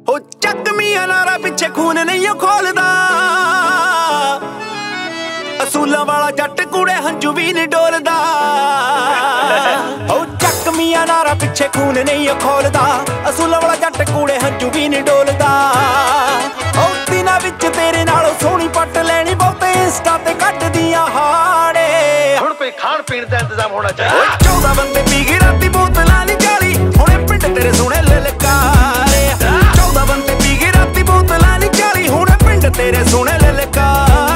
ਹੋ ਚੱਕਮੀਆਂ ਨਾਰਾ ਪਿੱਛੇ ਖੂਨ ਨਹੀਂ ਉਹ ਖੋਲਦਾ, ਅਸੂਲਾਂ ਵਾਲਾ ਜੱਟ ਕੂੜੇ ਹੰਝੂ ਵੀ ਨਹੀਂ ਡੋਲਦਾ। ਹੋ ਚੱਕਮੀਆਂ ਨਾਰਾ ਪਿੱਛੇ ਖੂਨ ਨਹੀਂ ਉਹ ਖੋਲਦਾ, ਅਸੂਲਾਂ ਵਾਲਾ ਜੱਟ ਕੂੜੇ ਹੰਝੂ ਵੀ ਨਹੀਂ ਡੋਲਦਾ। ਹੋ ਦਿਨਾਂ ਵਿੱਚ ਤੇਰੇ ਨਾਲੋਂ ਸੋਹਣੀ ਪੱਟ ਲੈਣੀ ਬਹੁਤੇ ਇੰਸਟਾ ਤੇ ਕੱਢਦੀਆਂ ਹਾੜੇ। ਹੁਣ ਕੋਈ ਖਾਣ ਪੀਣ ਦਾ ਇੰਤਜ਼ਾਮ ਹੋਣਾ ਚਾਹੀਦਾ। 14 ਬੰਦੇ ਪੀ ਗਏ ਰਾਤੀ ਬੋਤਲਾਂ ਨਹੀਂ ਚਾਲੀ, ਹੁਣੇ ਪਿੰਡ ਤੇਰੇ ਸੋਹਣੇ ਲਲਕਾਰੇ। 14 ਬੰਦੇ ਪੀ ਗਏ ਰਾਤੀ ਬੋਤਲਾਂ ਨਹੀਂ ਚਾਲੀ, ਹੁਣੇ ਪਿੰਡ ਤੇਰੇ ਸੋਹਣੇ ਲਲਕਾਰੇ।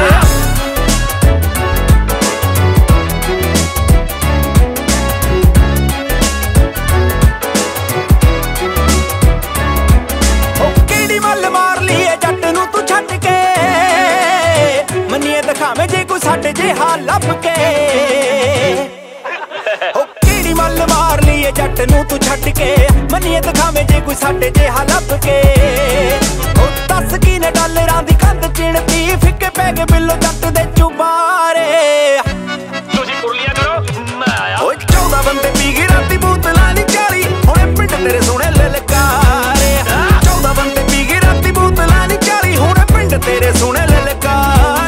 ਦਿਖਾਵੇਂ ਜੇ ਕੋਈ ਸਾਡੇ ਜਿਹਾ ਲੱਭ ਕੇ, ਹੋ ਕਿਹੜੀ ਮੱਲ ਮਾਰ ਲਈਏ ਜੱਟ ਨੂੰ ਤੂੰ ਛੱਡ ਕੇ। ਮੰਨੀਏ ਦਿਖਾਵੇਂ ਜੇ ਕੋਈ ਸਾਡੇ ਜਿਹਾ ਲੱਭ ਕੇ, ਹੋ ਦੱਸ ਕੀ ਨੇ ਡਾਲਰਾਂ ਦੀ ਕੰਧ ਚਿਣਤੀ, ਫਿੱਕੇ ਪੈ ਗਏ ਬਿੱਲੋ ਜੱਟ ਦੇ ਚੁਬਾਰੇ। ਤੁਸੀਂ ਕੁਰਲੀਆਂ ਕਰੋ ਮੈਂ ਆਇਆ। ਓਏ 14 ਬੰਦੇ ਪੀ ਗਏ ਰਾਤੀ ਬੋਤਲਾਂ ਨਹੀਂ ਚਾਲੀ, ਹੁਣੇ ਪਿੰਡ ਤੇਰੇ ਸੋਹਣੇ ਲਲਕਾਰੇ। 14 ਬੰਦੇ ਪੀ ਗਏ ਰਾਤੀ ਬੋਤਲਾਂ ਨਹੀਂ ਚਾਲੀ, ਹੁਣੇ ਪਿੰਡ ਤੇਰੇ ਸੋਹਣੇ ਲਲਕਾਰੇ।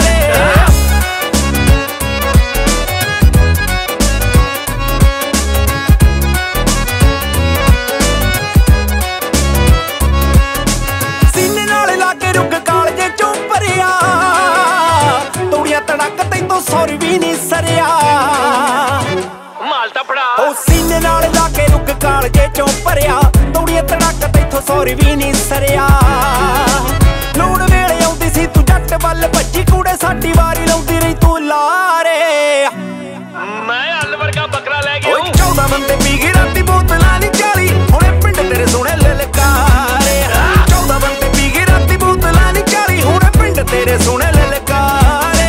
ਤੜਕ ਤੈਨੂੰ ਸੌਰੀ ਵੀ ਨਹੀਂ ਸਰਿਆ, ਮਾਲ ਤਾਂ ਫੜਾ। ਉਹ ਸੀਨੇ ਨਾਲ ਲਾ ਕੇ ਰੁੱਕ ਕਾਲਜੇ ਚੋਂ ਭਰਿਆ, ਤੌੜੀਆਂ ਤੜਕ ਤੈਥੋਂ ਸੌਰੀ ਵੀ ਨਹੀਂ ਸਰਿਆ। ਲੋੜ ਵੇਲੇ ਆਉਂਦੀ ਸੀ ਤੂੰ ਜੱਟ ਵੱਲ ਭੱਜੀ, ਕੂੜੇ ਸਾਡੀ ਵਾਰੀ ਲਾਉਂਦੀ ਰਹੀ ਤੂੰ ਲਾਰੇ। ਮੈਂ ਹੱਲ ਵਰਗਾ ਬੱਕਰਾ ਲੈ ਗਿਆ। 14 ਬੰਦੇ ਪੀ ਗਏ ਰਾਤੀ ਬੋਤਲਾਂ ਨਹੀਂ ਚਾਲੀ, ਹੁਣੇ ਪਿੰਡ ਤੇਰੇ ਸੋਹਣੇ ਲਲਕਾਰੇ। 14 ਬੰਦੇ ਪੀ ਗਏ ਰਾਤੀ ਬੋਤਲਾਂ ਨਹੀਂ ਚਾਲੀ, ਹੁਣੇ ਪਿੰਡ ਤੇਰੇ ਸੋਹਣੇ ਲਲਕਾਰੇ।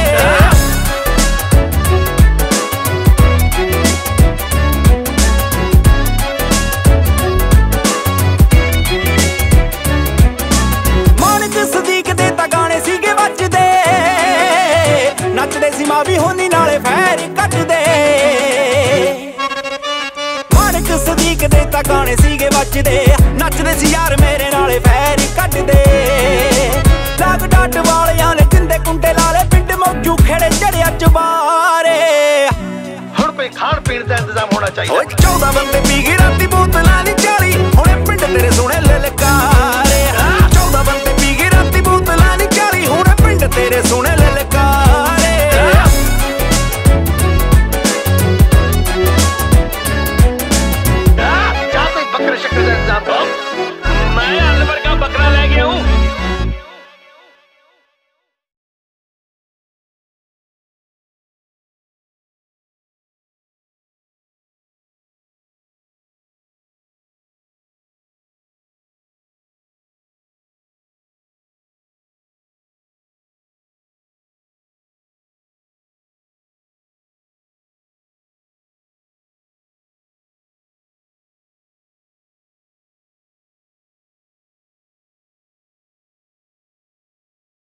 ਨੱਚਦੇ ਸੀ ਮਾਂ ਵੀ ਹੋਨੀ ਨਾਲੇ ਫੈਰ ਕੱਢਦੇ, ਮਾਨਕ ਸਦੀਕ ਦੇ ਤਾਂ ਗਾਣੇ ਸੀਗੇ ਵੱਜਦੇ। ਨੱਚਦੇ ਸੀ ਯਾਰ ਮੇਰੇ ਨਾਲੇ ਫੈਰ ਕੱਢਦੇ, ਲਾਗ ਡਾਟ ਵਾਲਿਆਂ ਨੇ ਜਿੰਦੇ ਕੁੰਡੇ ਲਾਲੇ, ਪਿੰਡ ਮੌਜੂ ਖੇੜੇ ਚੜਿਆ ਚਬਾਰੇ। ਹੁਣ ਕੋਈ ਖਾਣ ਪੀਣ ਦਾ ਇੰਤਜ਼ਾਮ ਹੋਣਾ ਚਾਹੀਦਾ। 14 ਬੰਦੇ ਪੀ ਗਏ ਰਾਤੀ ਬੋਤਲਾਂ ਨਹੀਂ ਚਾਲੀ, ਹੁਣੇ ਪਿੰਡ ਤੇਰੇ ਸੋਹਣੇ ਲਲਕਾਰੇ। 14 ਬੰਦੇ ਪੀ ਗਏ ਰਾਤੀ ਬੋਤਲਾਂ ਨਹੀਂ ਚਾਲੀ, ਹੁਣੇ ਪਿੰਡ ਤੇਰੇ ਸੋਹਣੇ